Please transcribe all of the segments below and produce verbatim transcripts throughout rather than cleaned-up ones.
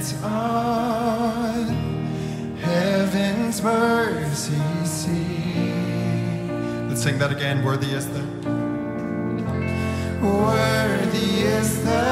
sits on heaven's mercy seat. Let's sing that again. Worthy is the Worthy is the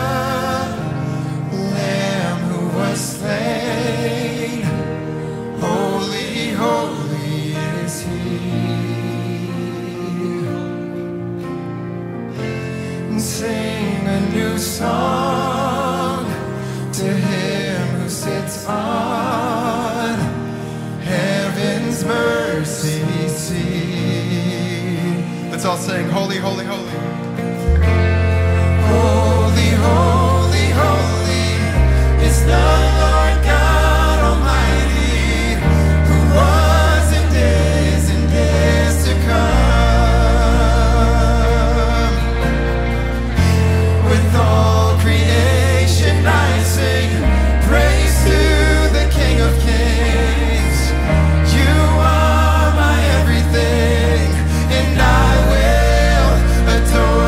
Lamb who was slain. Holy, holy is He. Sing a new song to Him who sits on heaven's mercy seat. Let's all sing, holy, holy, holy. Holy, holy, holy is the Lord God Almighty, who was and is and is to come. With all creation I sing praise to the King of Kings. You are my everything, and I will adore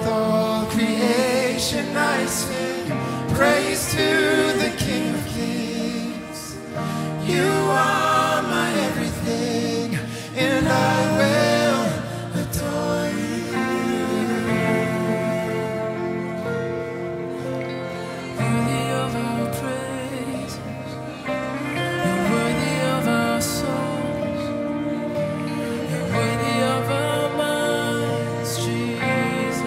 With all creation I sing praise to the King of Kings. You are my everything, and I will adore you. Worthy of our praise, you're worthy of our souls, you're worthy of our minds, Jesus.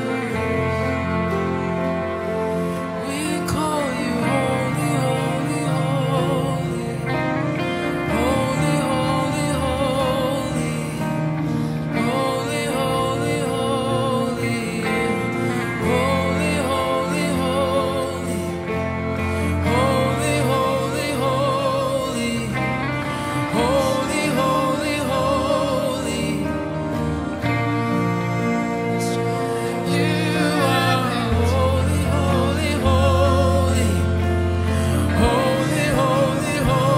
We call you holy, holy, holy, holy, holy, holy, holy, holy, holy, holy, holy, holy, holy, holy, holy, holy, holy. You are holy, holy, holy, holy, holy,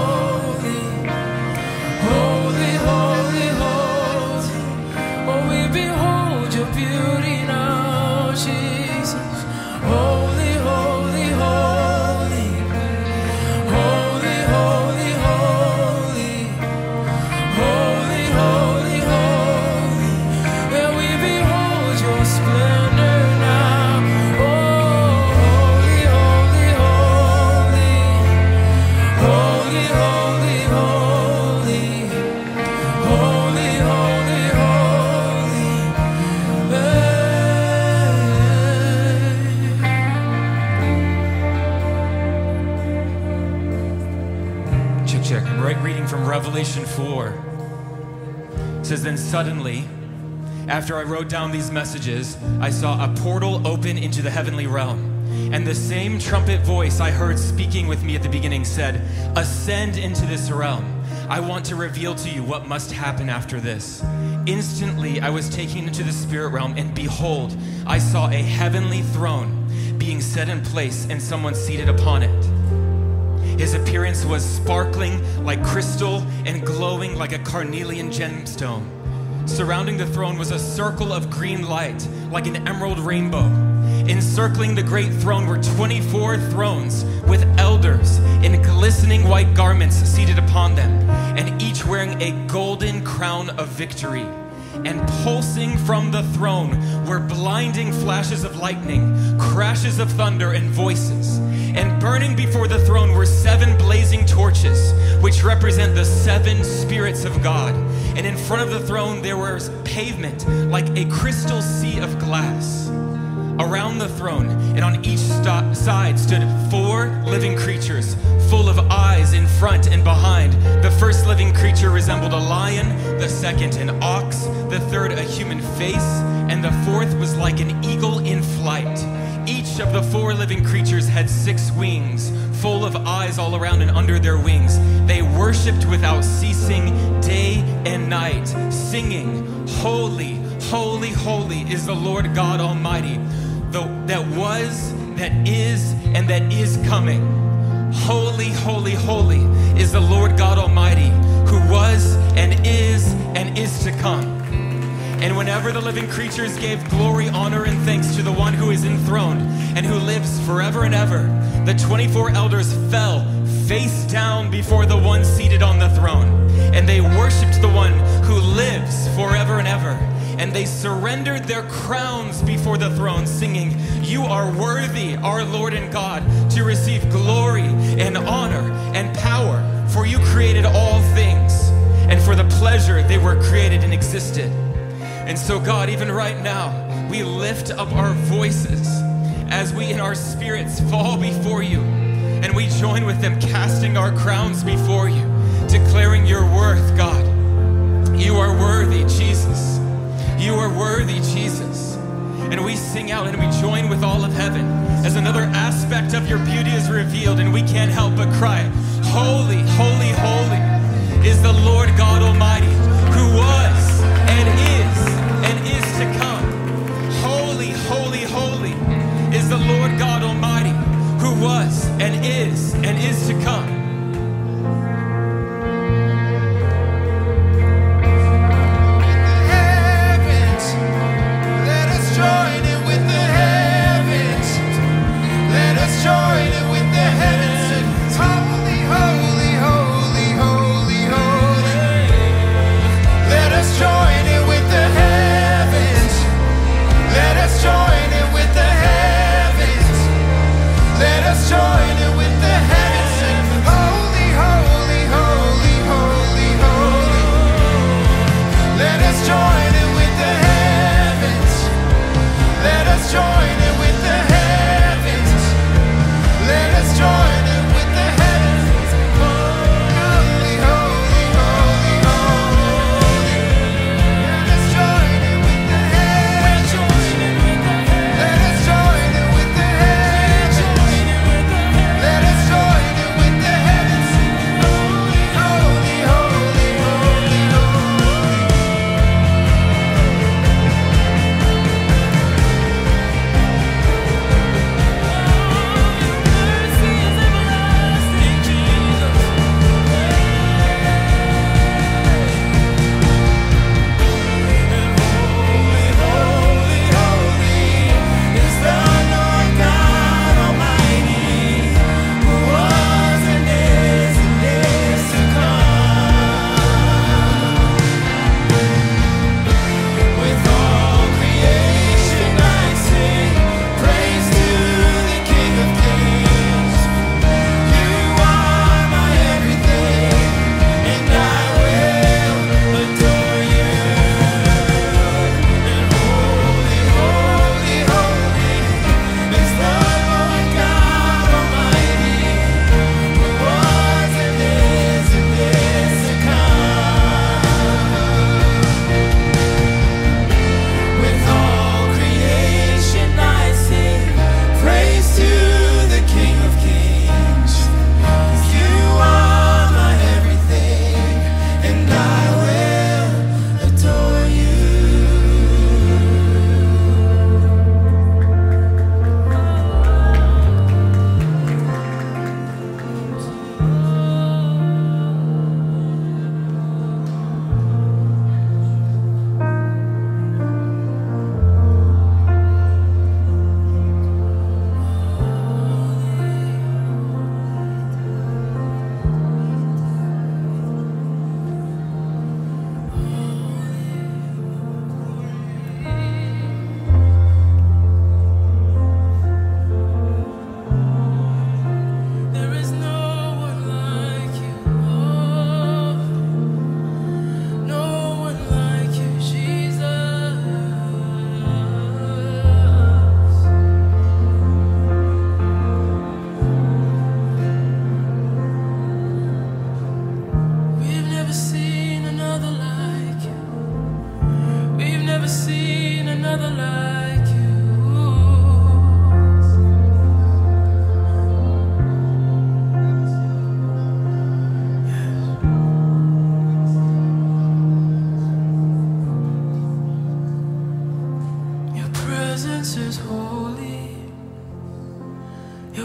holy, holy, holy, holy. Oh, we behold your beauty now, Jesus. Holy, holy, holy, holy, holy, holy, holy, holy, holy. And we behold your splendor now. Oh, holy, holy, holy, holy, holy, holy, holy, holy, holy. Hey. Check, check. I'm right reading from Revelation four. It says, then suddenly, after I wrote down these messages, I saw a portal open into the heavenly realm. And the same trumpet voice I heard speaking with me at the beginning said, ascend into this realm. I want to reveal to you what must happen after this. Instantly, I was taken into the spirit realm, and behold, I saw a heavenly throne being set in place and someone seated upon it. His appearance was sparkling like crystal and glowing like a carnelian gemstone. Surrounding the throne was a circle of green light, like an emerald rainbow. Encircling the great throne were twenty-four thrones with elders in glistening white garments seated upon them, and each wearing a golden crown of victory. And pulsing from the throne were blinding flashes of lightning, crashes of thunder, and voices. And burning before the throne were seven blazing torches, which represent the seven spirits of God. And in front of the throne there was pavement like a crystal sea of glass. Around the throne and on each st- side stood four living creatures, full of eyes in front and behind. The first living creature resembled a lion, the second an ox, the third a human face, and the fourth was like an eagle in flight. Each of the four living creatures had six wings, full of eyes all around and under their wings. They worshipped without ceasing day and night, singing, holy, holy, holy is the Lord God Almighty, the, that was, that is, and that is coming. Holy, holy, holy is the Lord God Almighty, who was and is and is to come. And whenever the living creatures gave glory, honor, and thanks to the one who is enthroned and who lives forever and ever, the twenty-four elders fell face down before the one seated on the throne. And they worshiped the one who lives forever and ever. And they surrendered their crowns before the throne, singing, you are worthy, our Lord and God, to receive glory and honor and power, for you created all things, and for the pleasure they were created and existed. And so, God, even right now, we lift up our voices as we in our spirits fall before you, and we join with them casting our crowns before you, declaring your worth, God. You are worthy, Jesus. You are worthy, Jesus. And we sing out and we join with all of heaven as another aspect of your beauty is revealed, and we can't help but cry, holy, holy, holy is the Lord God Almighty, who was and is and is to come. Holy, holy, holy is the Lord God Almighty, who was and is and is to come. Join in with the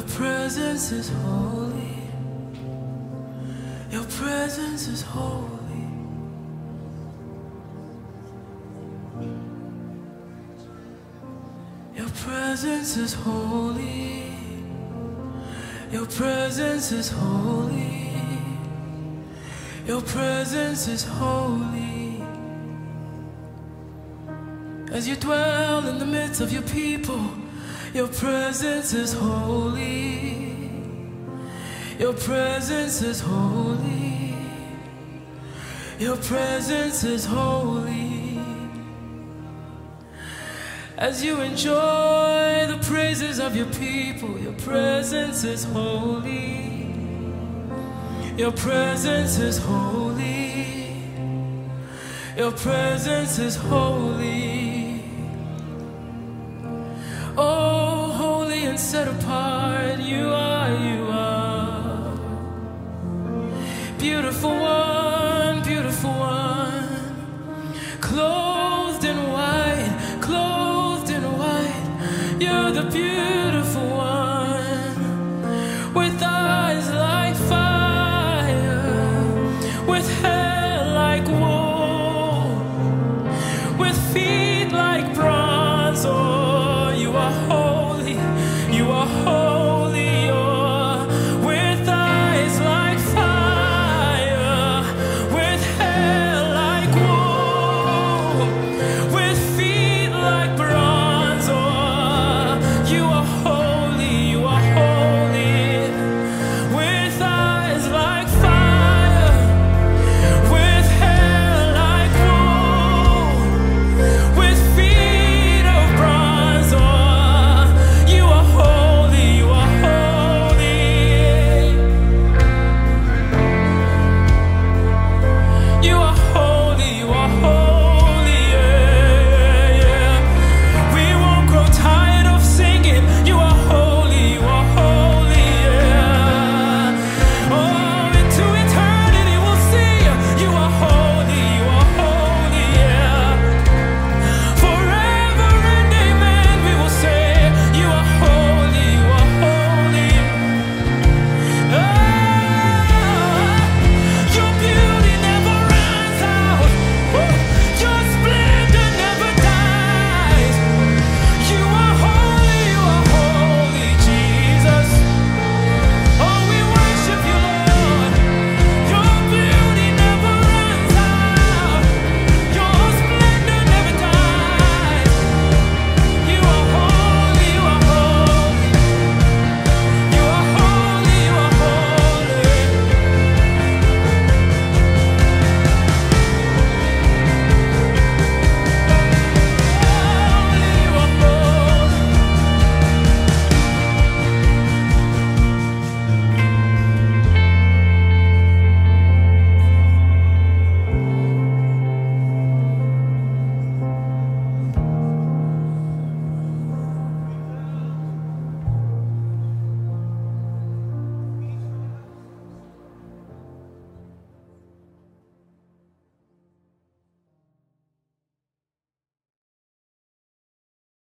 presence is holy. Your presence is holy. Your presence is holy. Your presence is holy. Your presence is holy. As you dwell in the midst of your people, your presence is holy. Your presence is holy. Your presence is holy. As you enjoy the praises of your people, your presence is holy. Your presence is holy. Your presence is holy. Oh, holy and set apart, you